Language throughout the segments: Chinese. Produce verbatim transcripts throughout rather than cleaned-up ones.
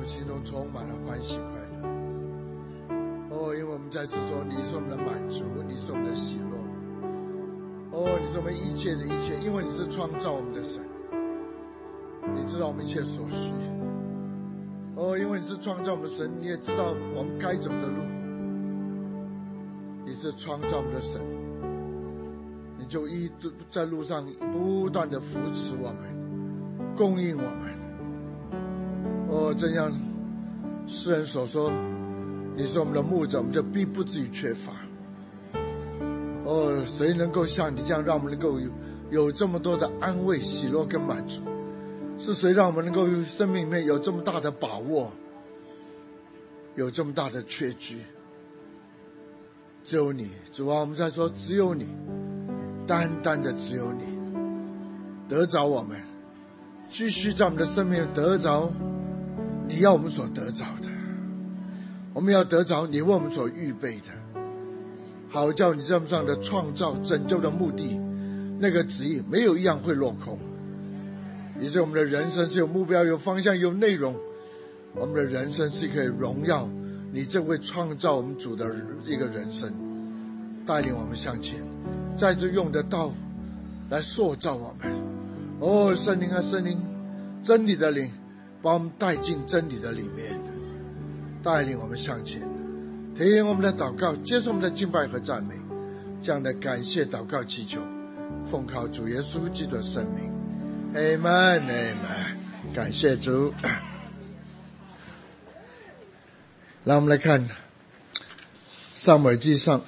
们心中充满了欢喜快乐。哦，因为我们再次说，你是我们的满足，你是我们的喜乐。哦，你是我们一切的一切，因为你是创造我们的神，你知道我们一切所需。哦，因为你是创造我们的神，你也知道我们该走的路。你是创造我们的神，你就一在路上不断的扶持我们，供应我们。哦，正像诗人所说，你是我们的牧者，我们就必不至于缺乏。哦，谁能够像你这样让我们能够有有这么多的安慰、喜乐跟满足？是谁让我们能够生命里面有这么大的把握，有这么大的确据？只有你，主啊，我们在说只有你，单单的只有你得着我们，继续在我们的生命得着你要我们所得着的，我们要得着你为我们所预备的，好叫你这么上的创造拯救的目的，那个旨意没有一样会落空。也是我们的人生是有目标、有方向、有内容，我们的人生是可以荣耀你这位创造我们主的一个人生，带领我们向前，再次用的道来塑造我们。哦，圣灵啊，圣灵，真理的灵把我们带进真理的里面，带领我们向前，听我们的祷告，接受我们的敬拜和赞美，这样的感谢祷告祈求，奉靠主耶稣基督的圣名， Amen Amen。 感谢主。让我们来看撒母耳记上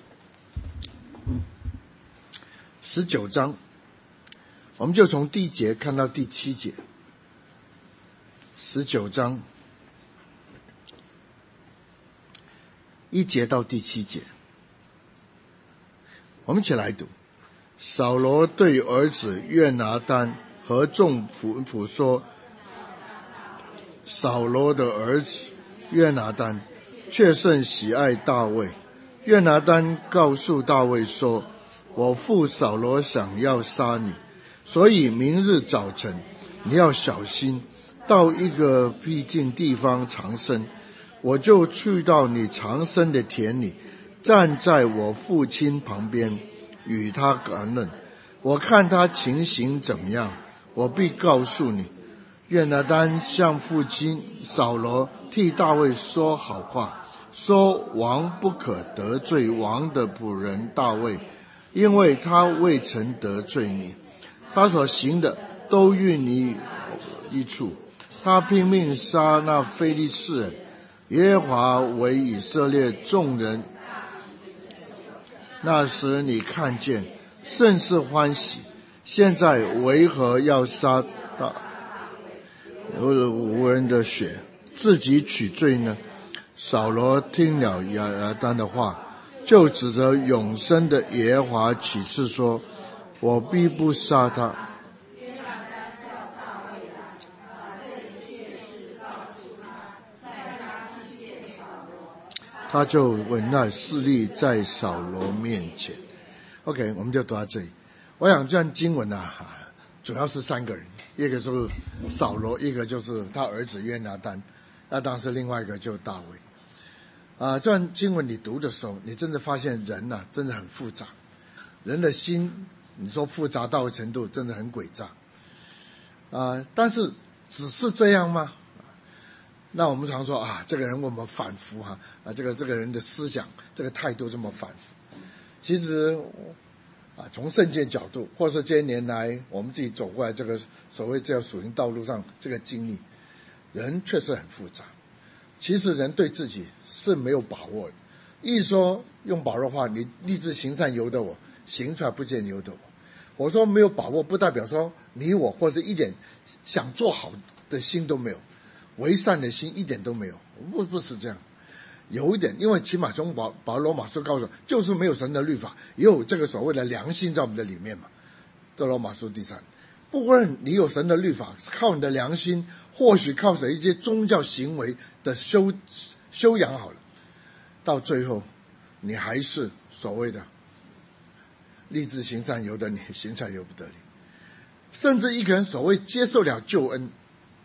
十九章，我们就从第一节看到第七节。十九章一节到第七节，我们一起来读。扫罗对儿子约拿单和众仆仆说，扫罗的儿子约拿单却甚喜爱大卫。约拿单告诉大卫说，我父扫罗想要杀你，所以明日早晨你要小心，到一个僻静地方藏身，我就去到你藏身的田里，站在我父亲旁边，与他谈论，我看他情形怎么样，我必告诉你。约拿单向父亲扫罗替大卫说好话，说王不可得罪王的仆人大卫，因为他未曾得罪你，他所行的都与你一处。他拼命杀那非利士人，耶和华为以色列众人。那时你看见，甚是欢喜。现在为何要杀大无人的血，自己取罪呢？扫罗听了约拿单的话，就指着永生的耶和华起誓说，我必不杀他。他就稳那势力在扫罗面前。 OK， 我们就读到这里。我想这样经文啊，主要是三个人，一个是扫罗，一个就是他儿子约拿单，那当时另外一个就是大卫。啊，这段经文你读的时候，你真的发现人啊真的很复杂，人的心你说复杂到程度真的很诡诈啊。但是只是这样吗？那我们常说啊，这个人我们反复哈啊，这个这个人的思想这个态度这么反复。其实啊，从圣经角度，或是这些年来我们自己走过来这个所谓这条属灵道路上这个经历，人确实很复杂。其实人对自己是没有把握的。一说用把握的话，你立志行善由得我，行出来不见由得我。我说没有把握，不代表说你我或者一点想做好的心都没有，为善的心一点都没有，不不是这样。有一点，因为起码从保保罗马书告诉，就是没有神的律法，也有这个所谓的良心在我们的里面嘛。这罗马书第三，不论你有神的律法，靠你的良心，或许靠谁一些宗教行为的修修养好了，到最后你还是所谓的立志行善由得你，行善由不得你。甚至一个人所谓接受了救恩，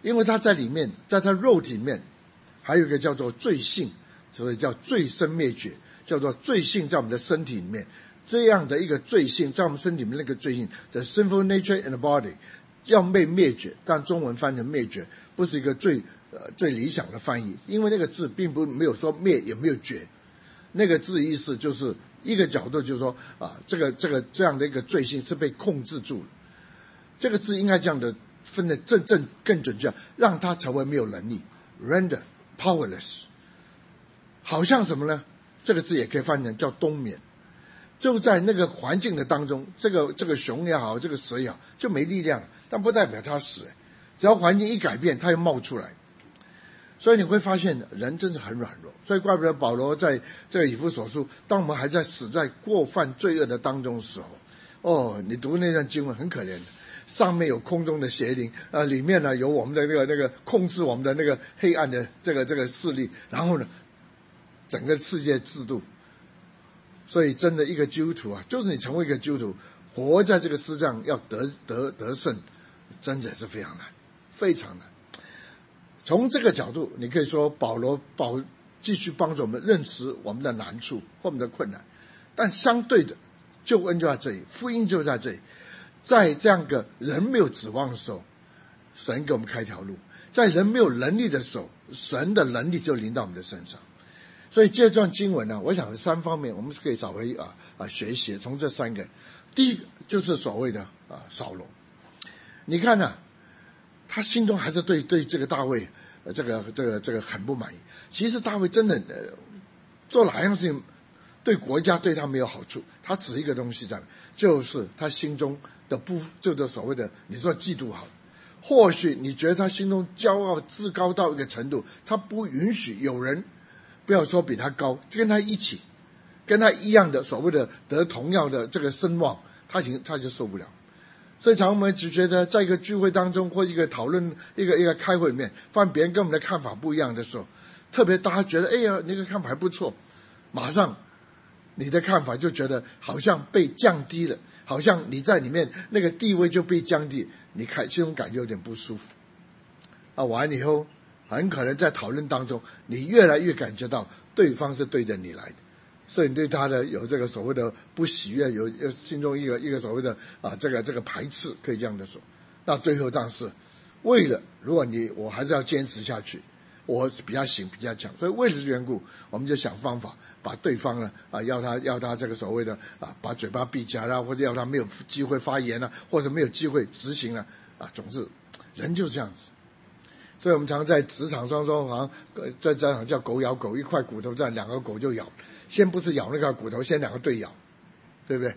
因为他在里面，在他肉体里面还有一个叫做罪性，所以叫罪生灭绝，叫做罪性在我们的身体里面，这样的一个罪性在我们身体里面那个罪性 the sinful nature in the body 要被灭绝，但中文翻成灭绝不是一个最呃最理想的翻译，因为那个字并不没有说灭也没有绝，那个字意思就是一个角度就是说啊这个这个这样的一个罪性是被控制住了，这个字应该这样的分得正正更准确，让它成为没有能力 render powerless， 好像什么呢？这个字也可以翻成叫冬眠，就在那个环境的当中，这个这个熊也好，这个蛇也好，就没力量，但不代表它死，只要环境一改变，它又冒出来。所以你会发现人真是很软弱，所以怪不得保罗在这个以弗所书，当我们还在死在过犯罪恶的当中的时候，哦，你读那段经文很可怜的，上面有空中的邪灵，呃，里面呢有我们的那个那个控制我们的那个黑暗的这个这个势力，然后呢，整个世界制度。所以真的一个基督徒啊，就是你成为一个基督徒，活在这个世上要得得得胜，真的是非常难，非常难。从这个角度，你可以说保罗保继续帮助我们认识我们的难处或我们的困难，但相对的，救恩就在这里，福音就在这里，在这样个人没有指望的时候，神给我们开条路；在人没有能力的时候，神的能力就临到我们的身上。所以这段经文呢，我想三方面我们是可以稍微啊啊学习，从这三个，第一个就是所谓的啊扫罗，你看呢、啊，他心中还是对对这个大卫呃这个这个这个很不满意。其实大卫真的呃做哪样事情对国家对他没有好处，他只一个东西在，就是他心中的不就是所谓的你说嫉妒好了，或许你觉得他心中骄傲自高到一个程度，他不允许有人。不要说比他高，就跟他一起，跟他一样的所谓的得同样的这个声望，他已经他就受不了。所以常我们只觉得在一个聚会当中或一个讨论一个一个开会里面，发现别人跟我们的看法不一样的时候，特别大家觉得哎呀那个看法还不错，马上你的看法就觉得好像被降低了，好像你在里面那个地位就被降低，你看这种感觉有点不舒服啊。完了以后很可能在讨论当中，你越来越感觉到对方是对着你来的，所以你对他的有这个所谓的不喜悦，有心中一个一个所谓的啊这个这个排斥，可以这样的说。那最后当是为了，如果你我还是要坚持下去，我比较行比较强，所以为了这缘故，我们就想方法把对方呢啊要他要他这个所谓的啊把嘴巴闭起来啦，或者要他没有机会发言啦，或者没有机会执行了啊，总之人就这样子。所以我们常在职场上说，好像在职场叫狗咬狗，一块骨头在两个狗就咬，先不是咬那个骨头，先两个对咬，对不对？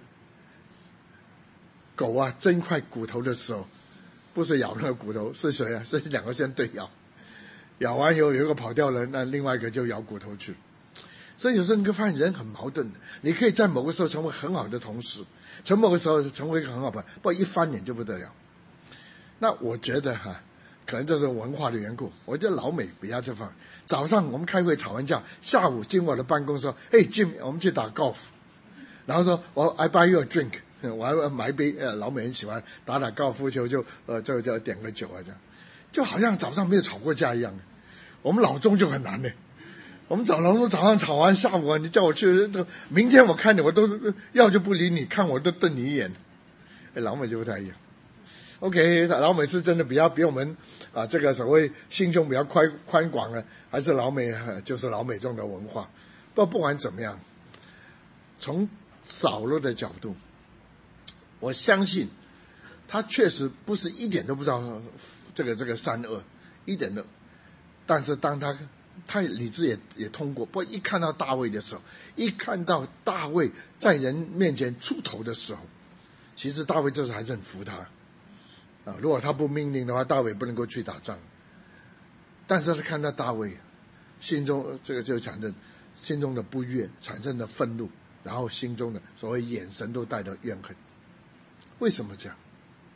狗啊争一块骨头的时候，不是咬那个骨头，是谁啊？是两个先对咬，咬完以后有一个跑掉了，那另外一个就咬骨头去。所以有时候你会发现人很矛盾的，你可以在某个时候成为很好的同事，从某个时候成为一个很好的，不一翻脸就不得了。那我觉得哈。可能这是文化的缘故，我觉得老美比较这方。早上我们开会吵完架，下午进我的办公说：“嘿 Jim， 我们去打高尔夫。”然后说：“我 I buy you a drink， 我还买一杯。”呃，老美很喜欢打打高尔夫球，就呃就就点个酒啊，这样就好像早上没有吵过架一样。我们老中就很难的，我们早上早上吵完，下午啊，你叫我去，明天我看你，我都要就不理你，看我都瞪你一眼。哎，老美就不太一样。OK， 老美是真的比较比我们啊这个所谓心胸比较宽宽广的，还是老美就是老美中的文化。不不管怎么样，从扫罗的角度，我相信他确实不是一点都不知道这个这个善恶，一点都。但是当他他理智也也通过，不过一看到大卫的时候，一看到大卫在人面前出头的时候，其实大卫这时候还是很服他。啊，如果他不命令的话，大卫不能够去打仗。但是他看到大卫，心中这个就产生心中的不悦，产生的愤怒，然后心中的所谓眼神都带着怨恨。为什么这样？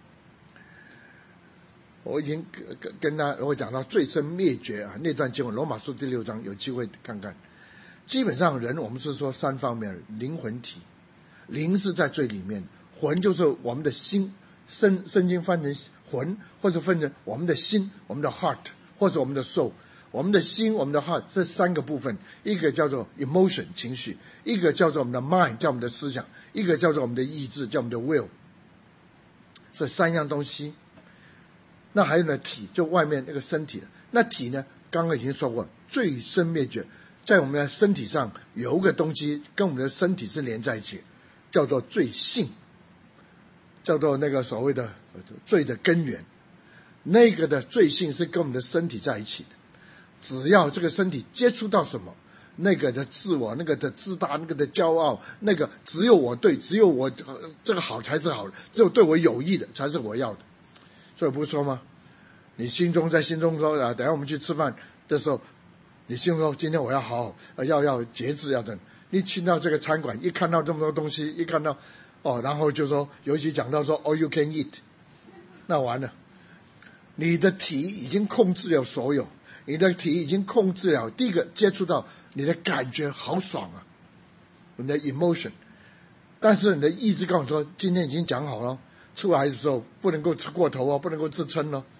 我已经跟跟他我讲到罪生灭绝啊那段经文，罗马书第六章有机会看看。基本上人我们是说三方面，灵魂体，灵是在最里面，魂就是我们的心。 圣圣经翻成魂，或者分成我们的心，我们的 heart， 或者我们的 soul。我们的心，我们的 heart 这三个部分，一个叫做 emotion 情绪，一个叫做我们的 mind 叫我们的思想，一个叫做我们的意志叫我们的 will。这三样东西。那还有呢，体就外面那个身体。那体呢，刚刚已经说过，罪生灭绝，在我们的身体上有一个东西跟我们的身体是连在一起，叫做罪性，叫做那个所谓的罪的根源。那个的罪性是跟我们的身体在一起的。只要这个身体接触到什么，那个的自我，那个的自大，那个的骄傲，那个只有我对，只有我、呃、这个好才是好的，只有对我有益的才是我要的。所以不是说吗？你心中在心中说啊，等一下我们去吃饭的时候，你心中说今天我要好好、呃、要要节制要等。你进到这个餐馆，一看到这么多东西，一看到哦，然后就说，尤其讲到说 all you can eat， 那完了，你的体已经控制了所有。你的体已经控制了，第一个接触到你的感觉好爽啊，你的 emotion， 但是你的意志告诉说，今天已经讲好了，出来的时候不能够吃过头哦，不能够自撑哦。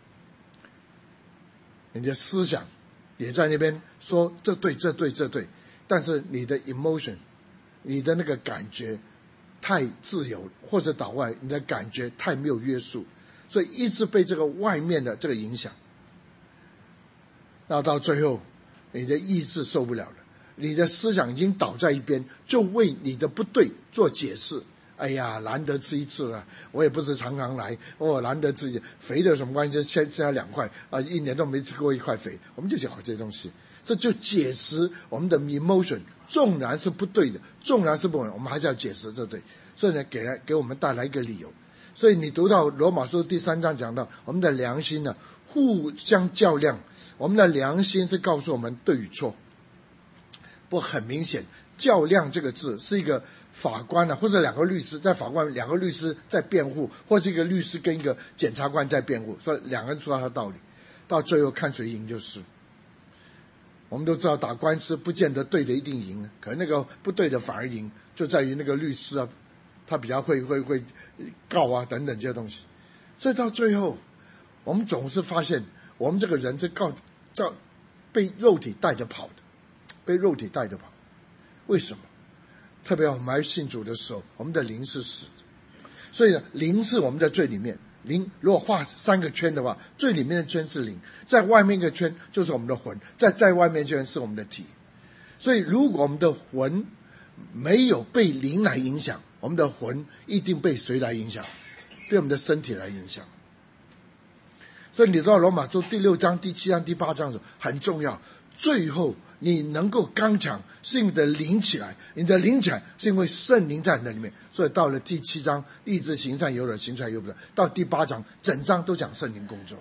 你的思想也在那边说这对这对这对，但是你的 emotion， 你的那个感觉太自由或者岛外，你的感觉太没有约束，所以一直被这个外面的这个影响。那到最后你的意志受不了了，你的思想已经倒在一边，就为你的不对做解释。哎呀，难得吃一次了，我也不是常常来，哦，难得吃，肥的有什么关系？先吃两块啊，一年都没吃过一块肥，我们就讲这些东西，这就解释我们的 emotion， 纵然是不对的，纵然是不对，我们还是要解释这对，所以呢，给给我们带来一个理由。所以你读到罗马书第三章讲到，我们的良心呢互相较量，我们的良心是告诉我们对与错。不很明显，较量这个字是一个法官啊，或者两个律师，在法官两个律师在辩护，或是一个律师跟一个检察官在辩护，所以两个人说他的道理，到最后看谁赢就是。我们都知道打官司不见得对的一定赢，可能那个不对的反而赢，就在于那个律师啊，他比较会会会告啊等等这些东西。所以到最后我们总是发现我们这个人是告照被肉体带着跑的，被肉体带着跑。为什么？特别我们还信主的时候，我们的灵是死的，所以呢，灵是我们在最里面。灵如果画三个圈的话，最里面的圈是灵，在外面一个圈就是我们的魂，在在外面一圈是我们的体。所以如果我们的魂没有被灵来影响，我们的魂一定被谁来影响？被我们的身体来影响。所以你到罗马书第六章、第七章、第八章的时候很重要，最后你能够刚强是因为你的灵起来，你的灵起来是因为圣灵在你的里面。所以到了第七章意志行善有了，行出来有不了，到第八章整章都讲圣灵工作。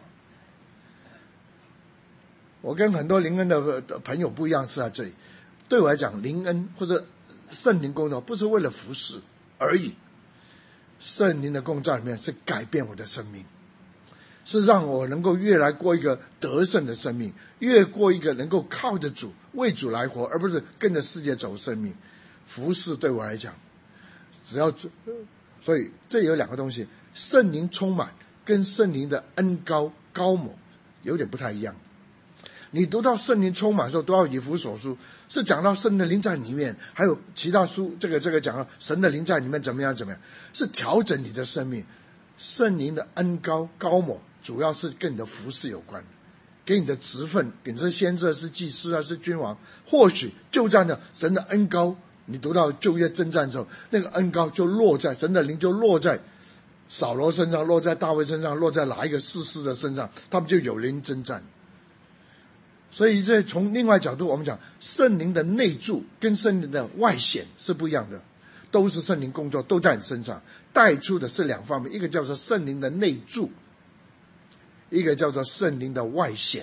我跟很多灵恩的朋友不一样是在这里，对我来讲灵恩或者圣灵工作不是为了服侍而已，圣灵的工作里面是改变我的生命，是让我能够越来过一个得胜的生命，越过一个能够靠着主为主来活，而不是跟着世界走生命。服侍对我来讲只要，所以这有两个东西，圣灵充满跟圣灵的恩膏高某有点不太一样。你读到圣灵充满的时候，都要以弗所书是讲到圣的灵在里面，还有其他书这个这个讲到神的灵在里面怎么样怎么样，是调整你的生命。圣灵的恩膏高某主要是跟你的服事有关，给你的职分，给你是先知是祭司啊是君王，或许就在那神的恩膏，你读到旧约征战之后，那个恩膏就落在神的灵就落在扫罗身上，落在大卫身上，落在哪一个士师的身上，他们就有灵征战。所以这从另外角度我们讲，圣灵的内住跟圣灵的外显是不一样的，都是圣灵工作，都在你身上，带出的是两方面，一个叫做圣灵的内住，一个叫做圣灵的外显，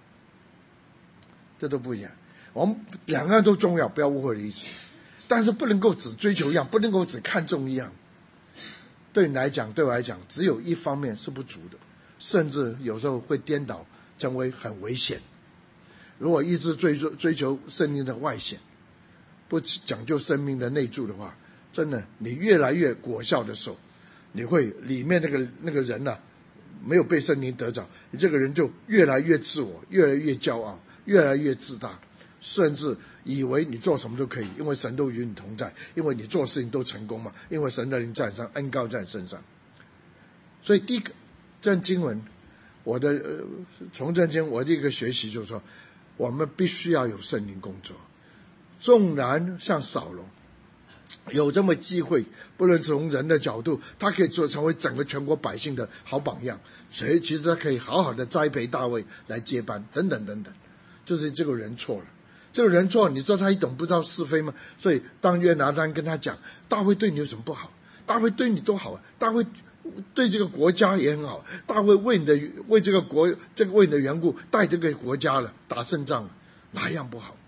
这都不一样。我们两个都重要，不要误会的意思，但是不能够只追求一样，不能够只看重一样。对你来讲，对我来讲，只有一方面是不足的，甚至有时候会颠倒，成为很危险。如果一直追求追求圣灵的外显，不讲究生命的内住的话，真的你越来越果效的时候， 你会里面那个那个人呐、啊，没有被圣灵得着，你这个人就越来越自我，越来越骄傲，越来越自大，甚至以为你做什么都可以，因为神都与你同在，因为你做事情都成功嘛，因为神的灵在上，恩膏在身上。所以第一个这经文，我的、呃、从这经我的一个学习就是说，我们必须要有圣灵工作。纵然像扫罗有这么机会，不论从人的角度，他可以做成为整个全国百姓的好榜样，谁其实他可以好好的栽培大卫来接班，等等等等，就是这个人错了。这个人错了，你说他一懂不知道是非吗？所以当约拿单跟他讲，大卫对你有什么不好？大卫对你多好啊！大卫对这个国家也很好，大卫为你的为这个国这个为你的缘故带这个国家了，打胜仗了，哪一样不好？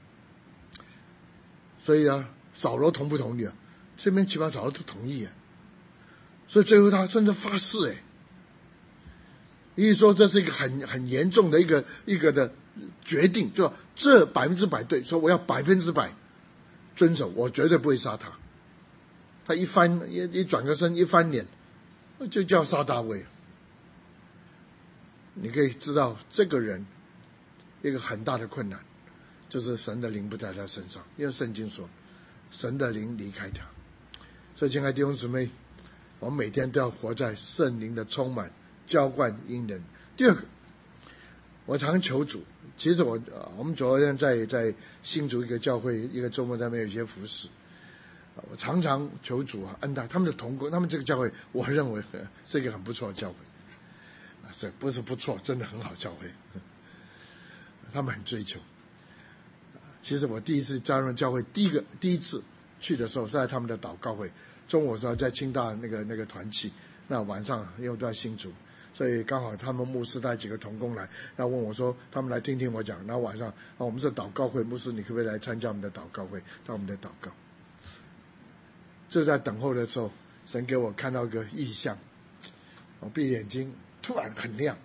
所以啊，扫罗同不同意啊？这边起码扫罗都同意啊。所以最后他甚至发誓，哎，意思说这是一个很很严重的一个一个的决定，就这百分之百对，说我要百分之百遵守，我绝对不会杀他。他一翻一一转个身，一翻脸，就叫杀大卫。你可以知道这个人一个很大的困难，就是神的灵不在他身上，因为圣经说神的灵离开他。所以亲爱的弟兄姊妹，我们每天都要活在圣灵的充满浇灌因人。第二个，我常求主，其实我我们昨天在在新竹一个教会一个周末在那边有一些服事，我常常求主啊恩待他们的同工，他们这个教会我认为是一个很不错的教会，是不是不错，真的很好教会，他们很追求。其实我第一次加入教会，第一个第一次去的时候是在他们的祷告会，中午的时候在清大那个那个团契，那晚上因为都在新竹，所以刚好他们牧师带几个同工来，然后问我说他们来听听我讲，然后晚上啊我们是祷告会，牧师你可不可以来参加我们的祷告会，到我们的祷告。就在等候的时候，神给我看到一个异象，我闭眼睛突然很亮，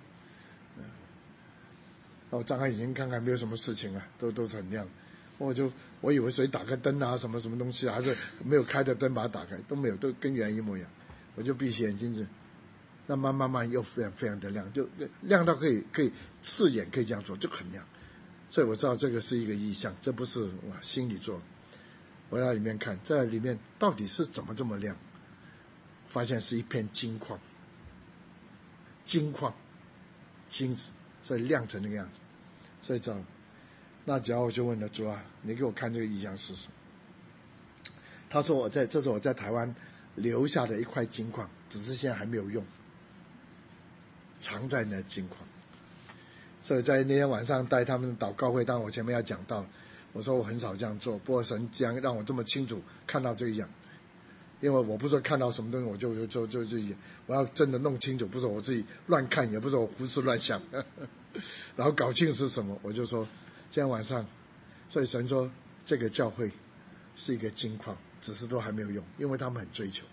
然后张开眼睛看看没有什么事情啊，都都是很亮，我就我以为谁打开灯啊什么什么东西啊，还是没有开的灯把它打开，都没有，都跟原来一模一样，我就闭起眼睛子，那慢慢慢又非常非常的亮，就亮到可以可以刺眼，可以这样说，就很亮。所以我知道这个是一个异象，这不是我心里做。我在里面看，在里面到底是怎么这么亮？发现是一片金矿，金矿，金子，所以亮成那个样子。所以这样，那只要我就问了主啊，你给我看这个异象是什么？他说我在，这是我在台湾留下的一块金矿，只是现在还没有用，藏在那金矿。所以在那天晚上带他们祷告会，当然我前面要讲到，我说我很少这样做，不过神这样让我这么清楚看到这一样，因为我不是看到什么东西我就就就就就我要真的弄清楚，不是我自己乱看，也不是我胡思乱想，呵呵然后搞清是什么，我就说今天晚上，所以神说这个教会是一个金矿，只是都还没有用，因为他们很追求，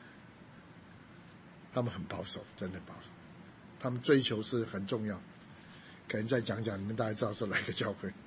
他们很保守，真的保守，他们追求是很重要。可能再讲讲，你们大概知道是哪个教会。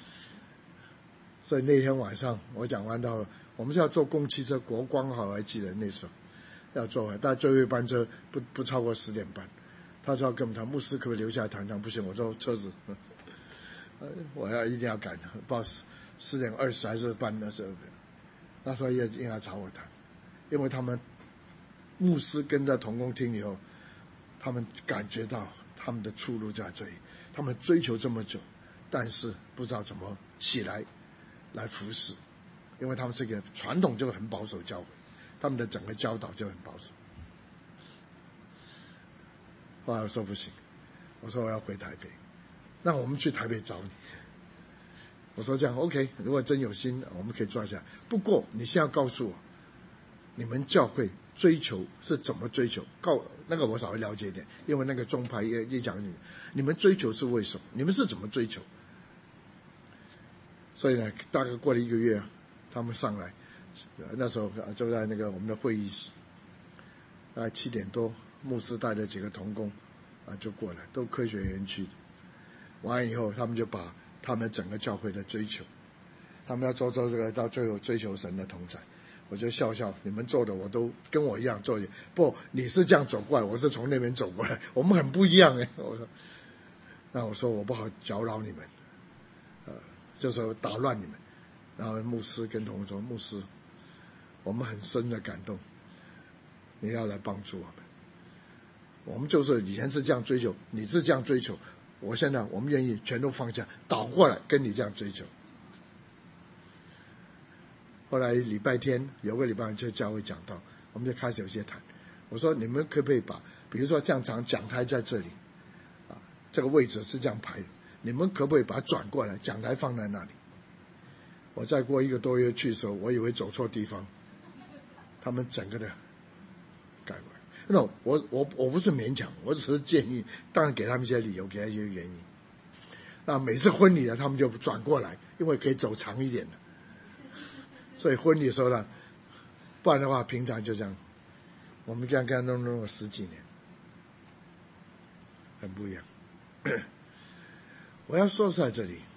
所以那天晚上我讲完到，我们是要坐公汽车，国光好，我还记得那时候要坐完，但最后一班车不不超过十点半。他说要跟我们谈，牧师可不可以留下来谈谈？不行，我说车子，我要一定要赶，不知道十点二十还是半的时候，那时候也应该找我谈，因为他们牧师跟在同工厅以后，他们感觉到他们的出路在这里。他们追求这么久，但是不知道怎么起来来服侍，因为他们是一个传统就很保守教会，他们的整个教导就很保守。后来我说不行，我说我要回台北，那我们去台北找你。我说这样 OK， 如果真有心，我们可以抓下来。不过你现在告诉我，你们教会追求是怎么追求？告那个我稍微了解一点，因为那个宗派也也讲你，你们追求是为什么？你们是怎么追求？所以呢，大概过了一个月，他们上来，那时候就在那个我们的会议室，大概七点多，牧师带了几个同工啊就过来，都科学园区。完以后，他们就把他们整个教会的追求，他们要做做这个，到最后追求神的同在。 我就笑笑，你们做的我都跟我一样做，不，你是这样走过来，我是从那边走过来，我们很不一样哎。我说，那我说我不好搅扰你们，呃，就是打乱你们。然后牧师跟同工说，牧师，我们很深的感动，你要来帮助我们。我们就是以前是这样追求，你是这样追求，我现在我们愿意全都放下，倒过来跟你这样追求。后来礼拜天有个礼拜就教会讲到，我们就开始有些谈。我说你们可不可以把，比如说这样讲讲台在这里，啊，这个位置是这样排，你们可不可以把它转过来，讲台放在那里？我再过一个多月去的时候，我以为走错地方，他们整个的改过来。那我我我不是勉强，我只是建议，当然给他们一些理由，给他一些原因。那每次婚礼呢，他们就转过来，因为可以走长一点的。所以婚礼的时候呢，不然的话平常就这样，我们这样跟他弄弄了十几年，很不一样。我要说在这里，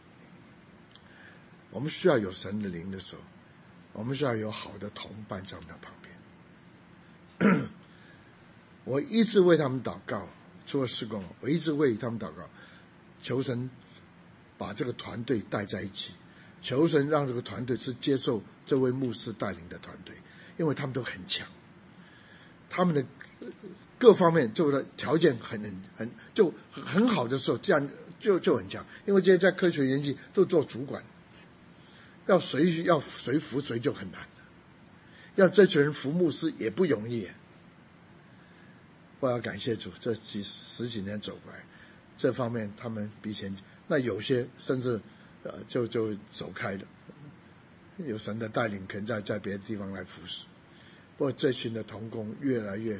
我们需要有神的灵的时候，我们需要有好的同伴在我们的旁边。我一直为他们祷告，除了事工，我一直为他们祷告，求神把这个团队带在一起，求神让这个团队是接受这位牧师带领的团队，因为他们都很强，他们的各方面就是条件很很很就很好的时候，这样就就很强。因为这些在科学研究都做主管，要谁要谁服谁就很难，要这群人服牧师也不容易。我要感谢主，这几十几年走过来，这方面他们比以前，那有些甚至呃就就走开了，有神的带领，可能在在别的地方来服侍。不过这群的同工越来越，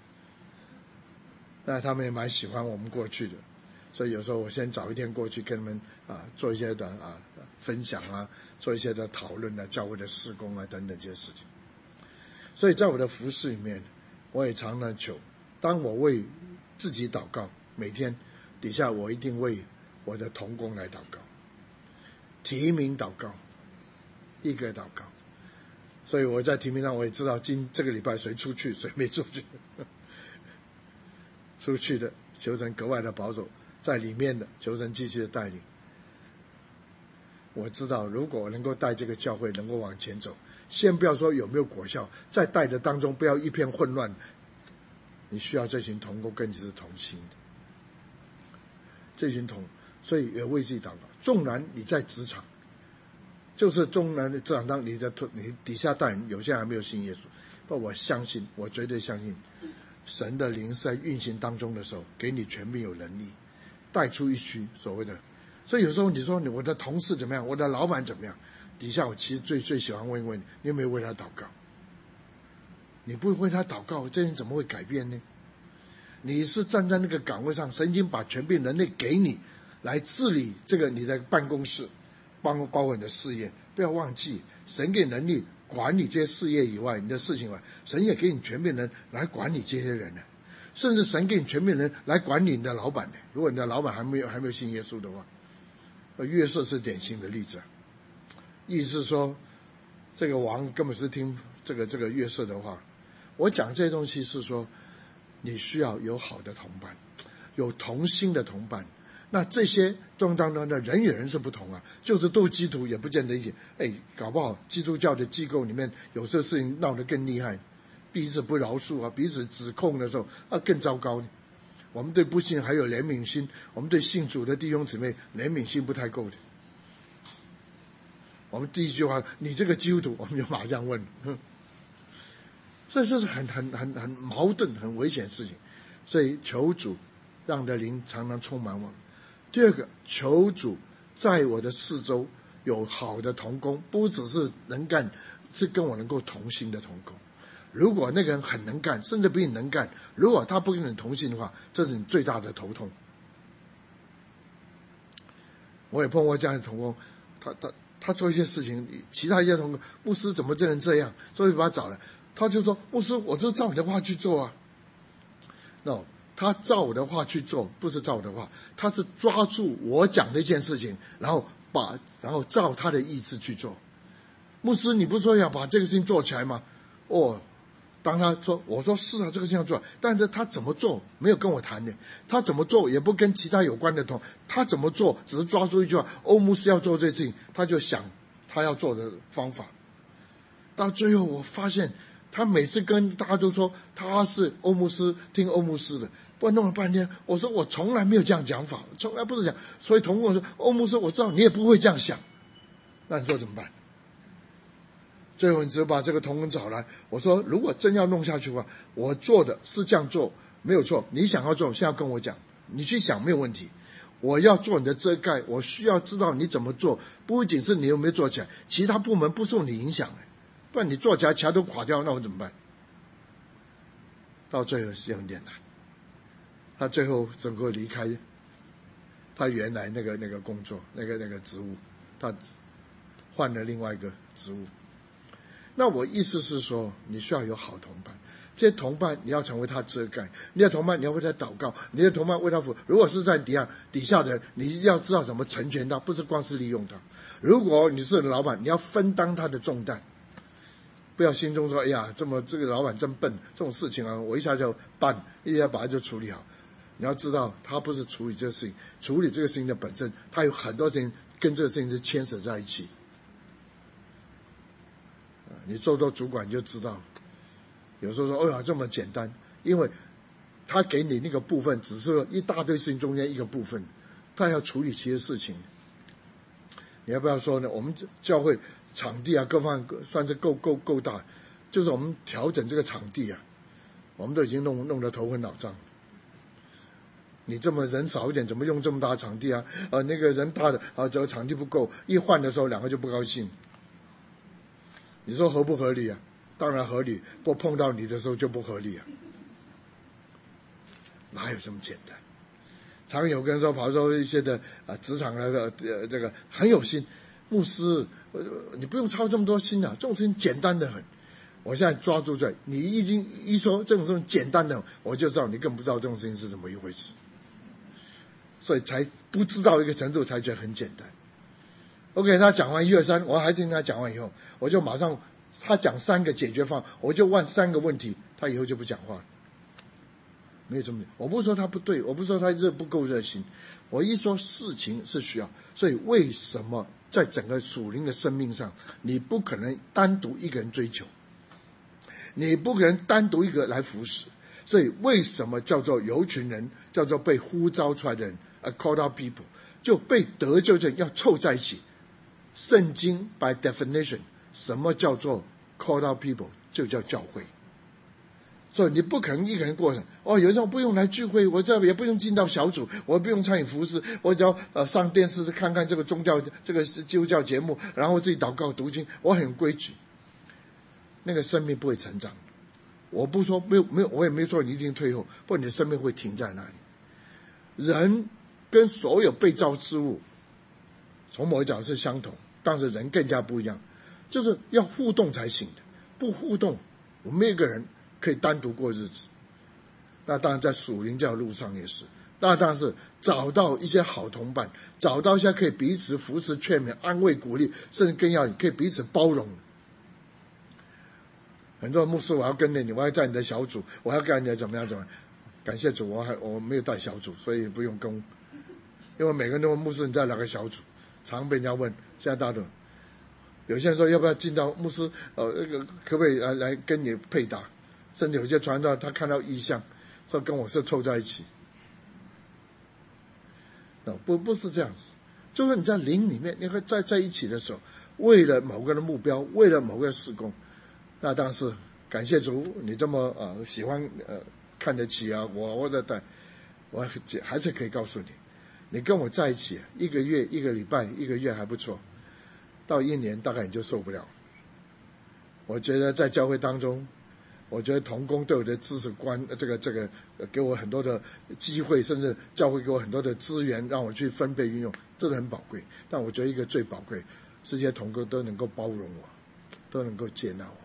那他们也蛮喜欢我们过去的，所以有时候我先早一天过去跟他们啊做一些的啊分享啊，做一些的讨论啊，教会的事工啊等等这些事情。所以在我的服事里面，我也常常求，当我为自己祷告，每天底下我一定为我的同工来祷告，提名祷告，一个祷告。所以我在提名上我也知道今这个礼拜谁出去谁没出去，出去的求神格外的保守，在里面的求神继续的带领。我知道如果我能够带这个教会能够往前走，先不要说有没有果效，在带的当中不要一片混乱，你需要这群同工跟你是同心的，这群同，所以也为自己祷告。纵然你在职场，就是纵然的职场当你的你底下带人有些人还没有信耶稣，但我相信，我绝对相信神的灵是在运行当中的时候，给你全面有能力带出一区所谓的。所以有时候你说你我的同事怎么样，我的老板怎么样，底下我其实最最喜欢问一问你，你有没有为他祷告？你不为他祷告，这人怎么会改变呢？你是站在那个岗位上，神已经把权柄能力给你来治理这个你的办公室，包包括你的事业。不要忘记，神给能力管理这些事业以外，你的事情以外，神也给你权柄人来管理这些人呢。甚至神给你权柄人来管理你的老板呢。如果你的老板还没有还没有信耶稣的话，约瑟是典型的例子啊。意思是说，这个王根本是听这个这个约瑟的话。我讲这些东西是说，你需要有好的同伴，有同心的同伴。那这些中当中的人与人是不同啊，就是都基督也不见得一起。哎，搞不好基督教的机构里面有些事情闹得更厉害，彼此不饶恕啊，彼此指控的时候啊更糟糕呢。我们对不信还有怜悯心，我们对信主的弟兄姊妹怜悯心不太够的。我们第一句话，你这个基督徒，我们就马上问，所以这是很很很很矛盾、很危险的事情。所以求主让的灵常常充满我们。第二个，求主在我的四周有好的同工，不只是能干，是跟我能够同心的同工。如果那个人很能干，甚至比你能干，如果他不跟你同心的话，这是你最大的头痛。我也碰过这样的同工，他他他做一些事情，其他一些同工，牧师怎么这人这样，所以把他找来，他就说，牧师，我就照你的话去做啊。no， 他照我的话去做，不是照我的话，他是抓住我讲的一件事情，然后把然后照他的意思去做。 牧师，你不是说要把这个事情做起来吗？哦，当他说，我说是啊，这个事情要做，但是他怎么做没有跟我谈的，他怎么做也不跟其他有关的同，他怎么做只是抓住一句话，欧牧师要做这事情，他就想他要做的方法。到最后我发现，他每次跟大家都说他是欧牧师，听欧牧师的，不然弄了半天，我说我从来没有这样讲法，从来不是讲，所以同工说，欧牧师，我知道你也不会这样想，那你说怎么办？最后你只把这个同工找来，我说如果真要弄下去的话，我做的是这样做没有错，你想要做现在跟我讲，你去想没有问题，我要做你的遮盖，我需要知道你怎么做，不仅是你有没有做起来，其他部门不受你影响，不然你做起来其他都垮掉，那我怎么办？到最后是有点难，他最后整个离开他原来那个那个工作那个那个职务，他换了另外一个职务。那我意思是说，你需要有好同伴，这些同伴你要成为他遮盖，你的同伴你要为他祷告，你的同伴为他服。如果是在底下底下的人，你要知道怎么成全他，不是光是利用他。如果你是老板，你要分担他的重担，不要心中说，哎呀，这么这个老板真笨，这种事情啊，我一下就办，一下把它就处理好。你要知道，他不是处理这个事情，处理这个事情的本身，他有很多事情跟这个事情是牵扯在一起。你做做主管就知道，有时候说，哎呀，这么简单，因为他给你那个部分只是一大堆事情中间一个部分，他要处理其他事情。你要不要说呢？我们教会场地啊，各方面算是够够够大，就是我们调整这个场地啊，我们都已经弄弄得头昏脑胀。你这么人少一点，怎么用这么大的场地啊？呃，那个人大的啊，这个场地不够，一换的时候两个就不高兴。你说合不合理啊？当然合理，不碰到你的时候就不合理啊，哪有这么简单？常有个人说，跑说一些的啊职场来的呃这个很有心，牧师，呃你不用操这么多心啊，这种事情简单的很。我现在抓住这，你已经一说这种事情简单的，我就知道你更不知道这种事情是怎么一回事，所以才不知道一个程度才觉得很简单。OK， 他讲完一二三，我还是跟他讲完以后，我就马上他讲三个解决方案，我就问三个问题，他以后就不讲话了。没有这么，我不是说他不对，我不是说他热不够热心，我一说事情是需要，所以为什么在整个属灵的生命上，你不可能单独一个人追求，你不可能单独一个来服侍，所以为什么叫做有群人，叫做被呼召出来的人 ，a called out people， 就被得救的人要凑在一起。圣经 by definition， 什么叫做 called out people， 就叫教会。所以你不可能一个人过程，哦，有时候不用来聚会，我这也不用进到小组，我不用参与服事，我只要呃上电视看看这个宗教这个基督教节目，然后自己祷告读经，我很规矩。那个生命不会成长。我不说没有没有，我也没说你一定退后，不然你的生命会停在那里。人跟所有被造之物，从某一角是相同，但是人更加不一样，就是要互动才行的。不互动，我们每个人可以单独过日子。那当然在属灵这条路上也是，那当然是找到一些好同伴，找到一些可以彼此扶持、劝勉、安慰、鼓励，甚至更要可以彼此包容。很多牧师，我要跟着你，我要在你的小组，我要跟你怎么样怎么样。感谢主，我还我没有带小组，所以不用跟，因为每个人都问牧师你在哪个小组，常被人家问。现在大家有些人说要不要进到牧师呃那个可不可以来来跟你配搭，甚至有些传道他看到异象，说跟我是凑在一起。不不是这样子，就是你在灵里面，你会在在一起的时候，为了某个的目标，为了某个事工，那当然是感谢主，你这么呃喜欢呃看得起啊我，我在带，我还是可以告诉你，你跟我在一起一个月、一个礼拜、一个月还不错，到一年大概你就受不了。我觉得在教会当中，我觉得同工对我的知识观，这个这个给我很多的机会，甚至教会给我很多的资源，让我去分配运用，这个很宝贵。但我觉得一个最宝贵，是这些同工都能够包容我，都能够接纳我。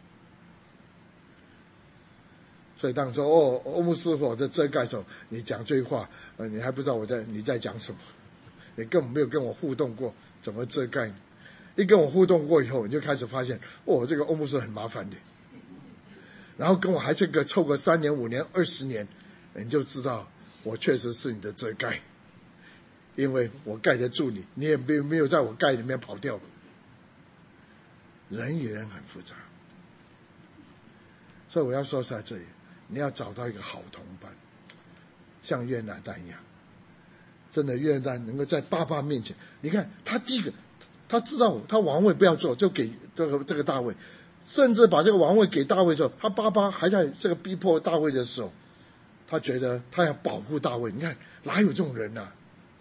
所以当说哦，欧牧师傅我在遮盖手，你讲这句话，呃，你还不知道我在你在讲什么，你根本没有跟我互动过，怎么遮盖？ 一跟我互动过以后，你就开始发现，哦，这个欧牧师很麻烦的。然后跟我还这个凑个三年、五年、二十年，你就知道我确实是你的遮盖，因为我盖得住你，你也没有没有在我盖里面跑掉。人与人很复杂，所以我要说在这里，你要找到一个好同伴，像约拿单一样。真的约拿单能够在爸爸面前，你看他第一个，他知道他王位不要做，就给这个这个大卫，甚至把这个王位给大卫的时候，他爸爸还在这个逼迫大卫的时候，他觉得他要保护大卫。你看哪有这种人啊？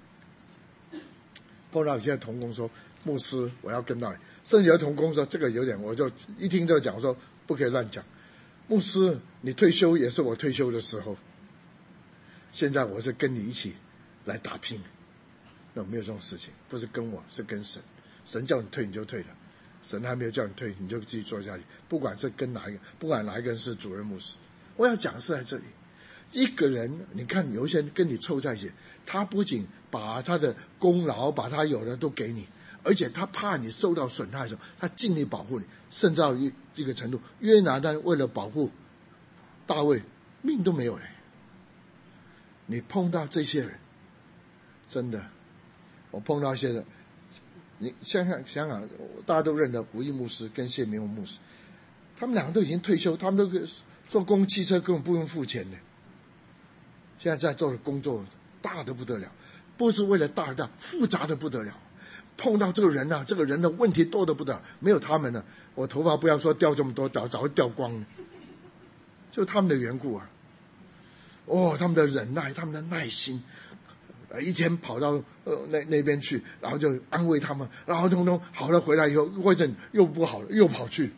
碰到有些同工说，牧师我要跟到你，甚至有同工说这个有点，我就一听就讲说不可以乱讲。牧师你退休也是我退休的时候，现在我是跟你一起来打拼。那没有这种事情，不是跟我，是跟神。神叫你退你就退了，神还没有叫你退，你就继续做下去。不管是跟哪一个，不管哪一个人是主任牧师，我要讲的是在这里。一个人，你看有一些人跟你凑在一起，他不仅把他的功劳，把他有的都给你，而且他怕你受到损害的时候，他尽力保护你，甚至到这个程度。约拿单为了保护大卫，命都没有了。你碰到这些人，真的，我碰到一些人，你想想想想，大家都认得胡一牧师跟谢明宏牧师，他们两个都已经退休，他们都做公共汽车根本不用付钱的。现在在做的工作大的不得了，不是为了大而大，复杂的不得了。碰到这个人啊，这个人的问题多的不得了，没有他们呢，我头发不要说掉这么多，早早就掉光了。就他们的缘故啊，哦，他们的忍耐，他们的耐心，一天跑到呃那那边去，然后就安慰他们，然后通通好了回来以后，过一阵又不好了，又跑去，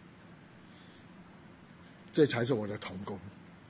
这才是我的同工。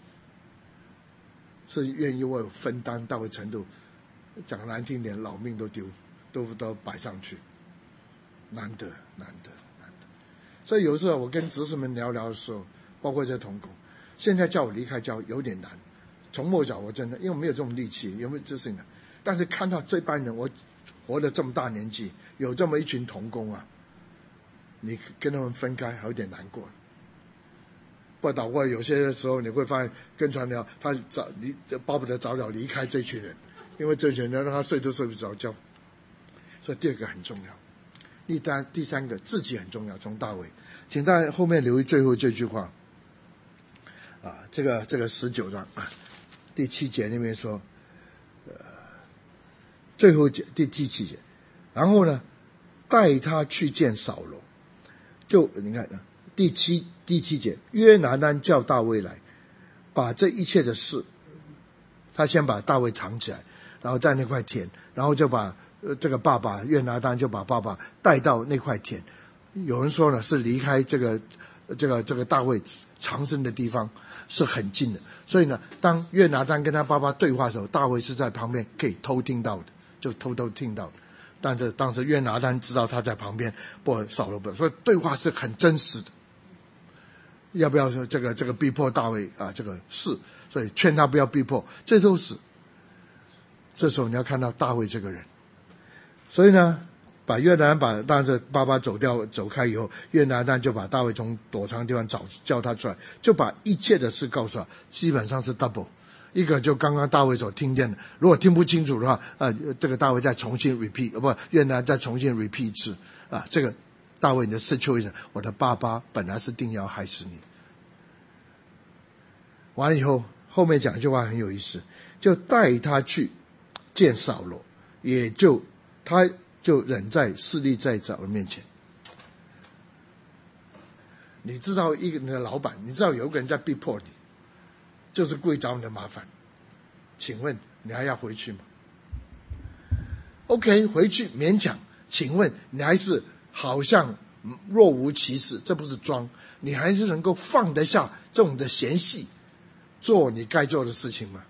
是愿意为我分担到的程度，讲难听点，老命都丢，都都摆上去，难得难得难得。所以有时候我跟执事们聊聊的时候，包括这同工，现在叫我离开教有点难。从末脚我真的因为我没有这种力气，有没有这事情呢？但是看到这班人，我活了这么大年纪，有这么一群同工啊，你跟他们分开还有点难过。不倒过有些时候你会发现跟传聊他早离巴不得早早离开这群人，因为这群人让他睡都睡不着觉。所以第二个很重要，第三第三个自己很重要。从大卫，请大家后面留意最后这句话啊，这个这个十九章啊第七节那边说，呃，最后节第第七节，然后呢带他去见扫罗，就你看第七第七节，约拿单叫大卫来，把这一切的事，他先把大卫藏起来，然后在那块田，然后就把呃这个爸爸约拿单就把爸爸带到那块田。有人说呢，是离开这个这个这个大卫藏身的地方是很近的，所以呢，当约拿单跟他爸爸对话的时候，大卫是在旁边可以偷听到的，就偷偷听到的。但是当时约拿单知道他在旁边，不扫罗不，所以对话是很真实的。要不要说这个这个逼迫大卫啊？这个是，所以劝他不要逼迫，这都是。这时候你要看到大卫这个人，所以呢，把约拿单把当时爸爸走掉走开以后，约拿单就把大卫从躲藏的地方找叫他出来，就把一切的事告诉他，基本上是 double。一个就刚刚大卫所听见的，如果听不清楚的话，呃，这个大卫再重新 repeat， 不，约拿再重新 repeat 一次啊，这个。大卫你的 situation， 我的爸爸本来是定要害死你。完了以后，后面讲一句话很有意思，就带他去见扫罗，也就他就忍在势力在扫罗面前。你知道一个人的老板，你知道有一个人在逼迫你，就是故意找你的麻烦，请问你还要回去吗 ？OK， 回去勉强，请问你还是好像若无其事，这不是装，你还是能够放得下这种的嫌隙，做你该做的事情吗？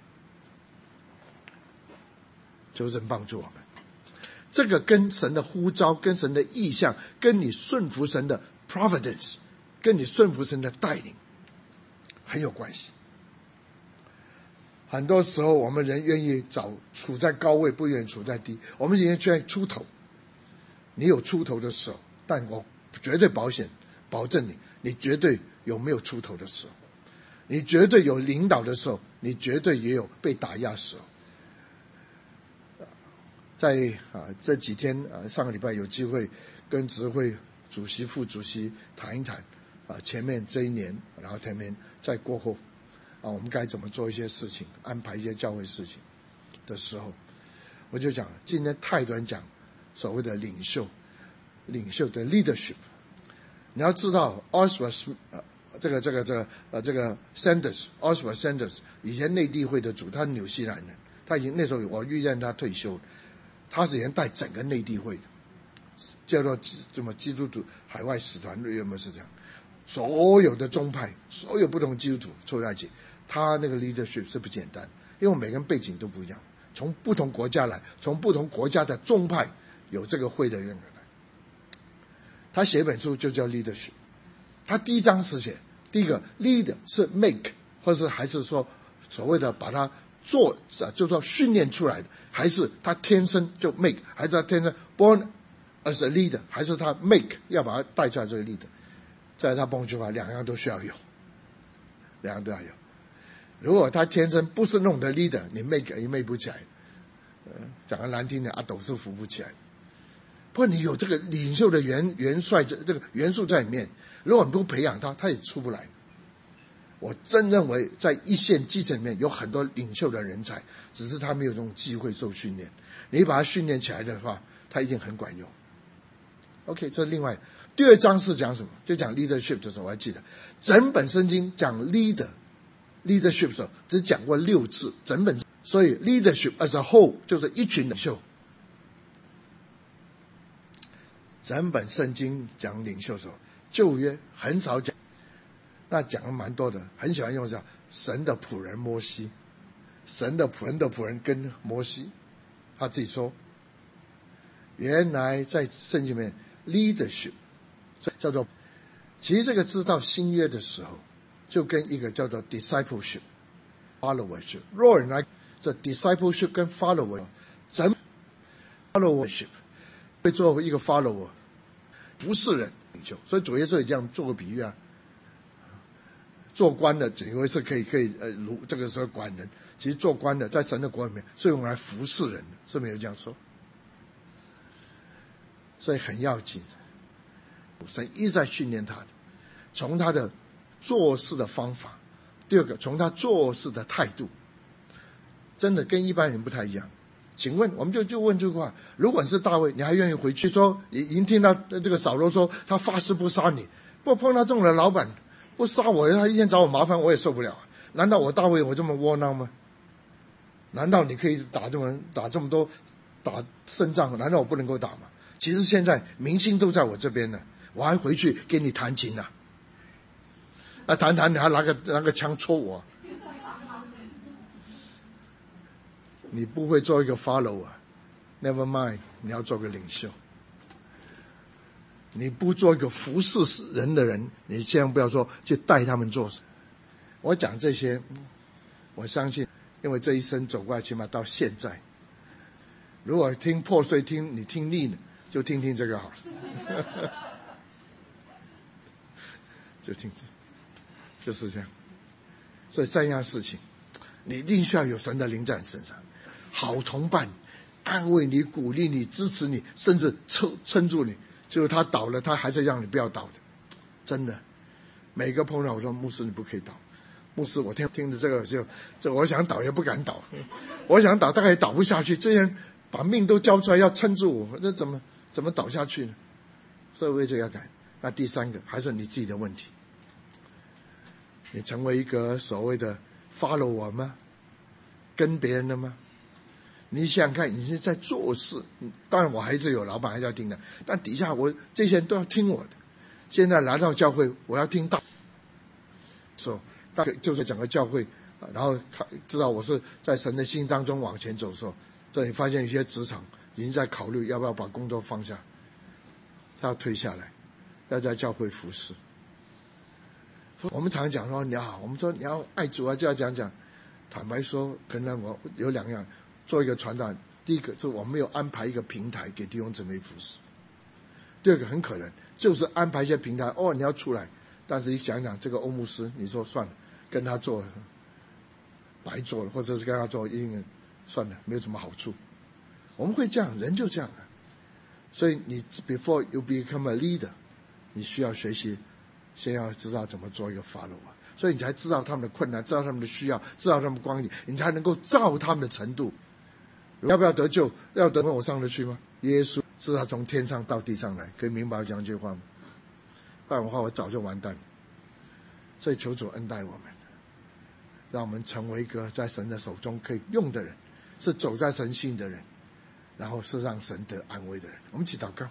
求神帮助我们。这个跟神的呼召，跟神的意向，跟你顺服神的 providence， 跟你顺服神的带领很有关系。很多时候我们人愿意找处在高位，不愿意处在低，我们愿意出头。 你有出头的时候，但我绝对保险保证你，你绝对有没有出头的时候，你绝对有领导的时候，你绝对也有被打压的时候。在啊这几天啊上个礼拜有机会跟执会主席、副主席谈一谈啊前面这一年，然后前面在过后啊我们该怎么做一些事情，安排一些教会事情的时候，我就讲今天太多人讲所谓的领袖，领袖的 leadership。你要知道 Oswald 呃这个这个这个呃这个 Sanders Oswald Sanders 以前内地会的主，他是纽西兰人，他已经那时候我遇见他退休，他是以前带整个内地会的，叫做什么基督徒海外使团有没有是这样？所有的宗派，所有不同基督徒凑在一起，他那个 leadership 是不简单，因为每个人背景都不一样，从不同国家来，从不同国家的宗派有这个会的人来。他写一本书就叫 leadership， 他第一章是写第一个 lead 是 make， 或是还是说所谓的把它做就说训练出来的，还是他天生就 make， 还是他天生 born as a leader， 还是他 make 要把它带出来这个 leader。在他蹦句话，两样都需要有，两样都要有。如果他天生不是那种的 leader， 你 make 也 make 不起来，呃、讲得难听点，阿斗是扶不起来。不过你有这个领袖的元元帅这这个元素在里面，如果你不培养他，他也出不来。我真认为在一线基层里面有很多领袖的人才，只是他没有这种机会受训练。你把他训练起来的话，他一定很管用。OK， 这另外第二章是讲什么？就讲 leadership 的时候，我还记得整本圣经讲 leader leadership 的时候，只讲过六次，整本所以 leadership as a whole 就是一群领袖。整本圣经讲领袖的时候，旧约很少讲，那讲了蛮多的，很喜欢用叫神的仆人摩西，神的仆人的仆人跟摩西，他自己说，原来在圣经里面 leadership 叫做，其实这个知道新约的时候，就跟一个叫做 discipleship followership， 若人来这 discipleship 跟 follower 整 followership。会做一个 follower， 服侍人领袖，所以主耶稣也这样做个比喻啊。做官的以为是可以可以呃如这个时候管人，其实做官的在神的国里面是用来服侍人的，是没有这样说。所以很要紧，神一直在训练他的，从他的做事的方法，第二个从他做事的态度，真的跟一般人不太一样。请问，我们就就问这句话：如果你是大卫，你还愿意回去说？已已经听到这个扫罗说他发誓不杀你，不碰到这种的老板不杀我，他一天找我麻烦，我也受不了。难道我大卫我这么窝囊吗？难道你可以打这么打这么多打胜仗？难道我不能够打吗？其实现在民心都在我这边呢，我还回去跟你弹琴啊！啊，谈谈你还拿个拿个枪戳我。你不会做一个 follower， never mind， 你要做个领袖。你不做一个服侍人的人，你千万不要说去带他们做事。我讲这些，我相信，因为这一生走过来，起码到现在，如果听破碎听你听腻了，就听听这个好了。就听这，就是这样。所以三样事情，你一定需要有神的灵在你身上。好同伴，安慰你、鼓励你、支持你，甚至撑撑住你。就是他倒了，他还是让你不要倒的。真的，每个碰到我说牧师你不可以倒，牧师我听听着这个就这我想倒也不敢倒，我想倒大概也倒不下去。这些人把命都交出来要撑住我，这怎么怎么倒下去呢？所以为这个要改。那第三个还是你自己的问题，你成为一个所谓的 follow 我吗？跟别人的吗？你想想看，你是在做事，当然我还是有老板还是要听的，但底下我这些人都要听我的。现在来到教会，我要听到，说大概就是整个教会，然后知道我是在神的心当中往前走的时候，这里发现有些职场已经在考虑要不要把工作放下，他要退下来，要在教会服侍。我们常讲说你要，我们说你要爱主啊，就要讲讲。坦白说，可能我有两样。做一个传道，第一个就是我们有安排一个平台给弟兄姊妹服侍， 第二个很可能就是安排一些平台，哦，你要出来，但是你想想这个欧牧师，你说算了，跟他做白做了，或者是跟他做因为算了，没有什么好处。我们会这样，人就这样啊。所以你 before you become a leader， 你需要学习，先要知道怎么做一个 follower， 所以你才知道他们的困难，知道他们的需要，知道他们的光景，你才能够照他们的程度。要不要得救？要得救我上得去吗？耶稣是他从天上到地上来，可以明白讲这句话吗？不然的话我早就完蛋了。所以求主恩待我们，让我们成为一个在神的手中可以用的人，是走在神性的人，然后是让神得安慰的人。我们一起祷告。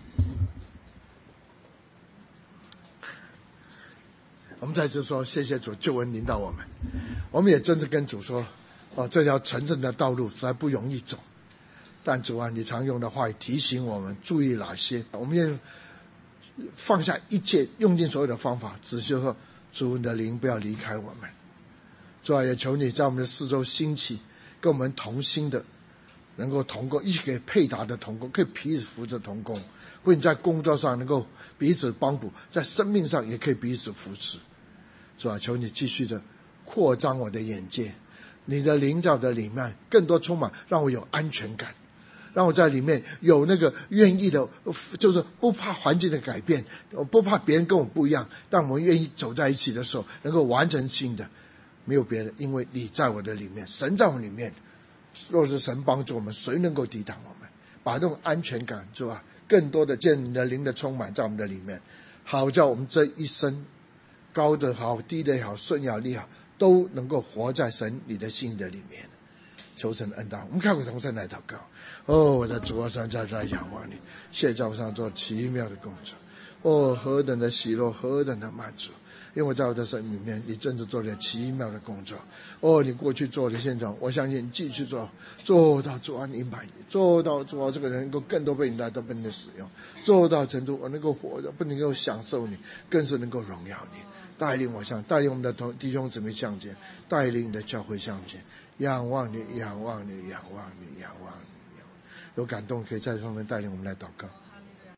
我们再次说谢谢主，救恩临到我们。我们也真是跟主说，哦，这条纯正的道路实在不容易走，但主啊，你常用的话语提醒我们注意哪些，我们也放下一切，用尽所有的方法，只是说主你的灵不要离开我们。主啊，也求你在我们的四周兴起跟我们同心的，能够同工，一起可以配搭的同工，可以彼此扶着同工，为你在工作上能够彼此帮补，在生命上也可以彼此扶持。主啊，求你继续的扩张我的眼界，你的灵在我的里面更多充满，让我有安全感，让我在里面有那个愿意的，就是不怕环境的改变，我不怕别人跟我不一样，但我们愿意走在一起的时候能够完成性的，没有别人，因为你在我的里面，神在我里面，若是神帮助我们，谁能够抵挡我们？把那种安全感，是吧？更多的见你的灵的充满在我们的里面，好叫我们这一生高的好，低的好，顺也好，逆也好，都能够活在神你的心的里面。求神恩待我们，开口同声来祷告。哦，我的主啊，上在在仰望你，现在我上做奇妙的工作。哦，何等的喜乐，何等的满足！因为在我的生命里面，你真的做了奇妙的工作。哦，你过去做的现状，我相信你继续做，做到主啊，你满意，做到主啊，这个人能够更多被你来到被你的使用，做到程度我能够活着，不能够享受你，更是能够荣耀你。带领我向带领我们的同弟兄姊妹向前，带领你的教会向前，仰望你，仰望你，仰望你，仰望你。有感动可以在上面带领我们来祷告。